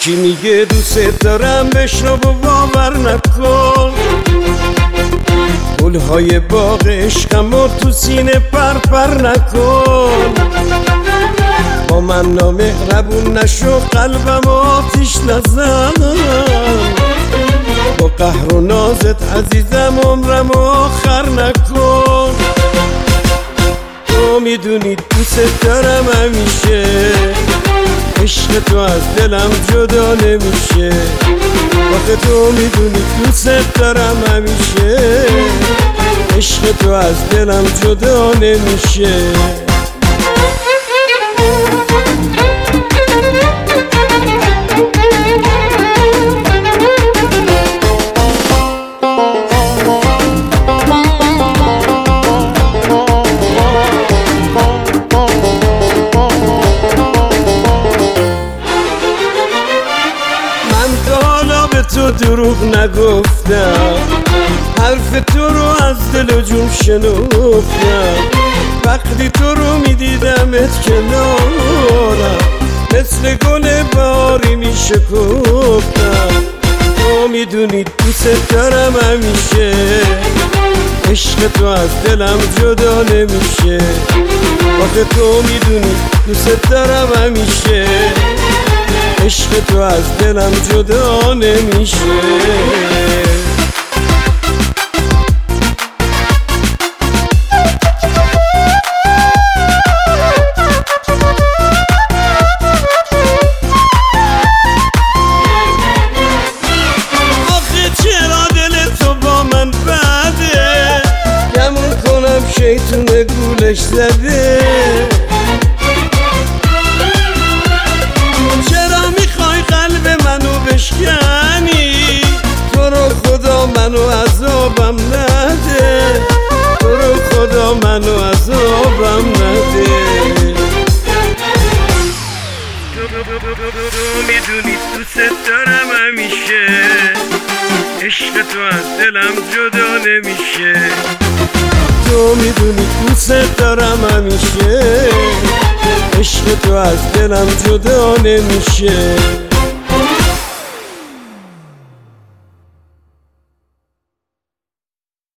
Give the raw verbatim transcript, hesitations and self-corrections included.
یکی میگه دوست دارم بشنو و باور نکن، گلهای باغ عشقم و تو سینه پر پر نکن. با من نامهربون نشو، قلبم آتیش نزن، با قهر و نازت عزیزم عمرم آخر نکن. تو میدونی دوست دارم همیشه، عشق تو از دلم جدا نمیشه. آخه تو میدونی دوست دارم همیشه، عشق تو از دلم جدا نمیشه. تو دروغ نگفتم، حرف تو رو از دل و جون شنفتم. وقتی تو رو میدیدمت کنارم، مثل گل باری میشکفتم. تو میدونی دوست دارم همیشه، عشق تو از دلم جدا نمیشه. آخه تو میدونی دوست دارم همیشه، عشق تو از دلم جدا نمیشه. آخه چرا دل تو با من بده، گمون کنم شیطون گولش زده. بشکنی تو رو خدا منو عذابم نده، تو رو خدا منو عذابم نده. تو میدونی دوست دارم همیشه، عشق تو از دلم جدا نمیشه. تو میدونی دوست دارم همیشه، عشق تو از دلم جدا نمیشه.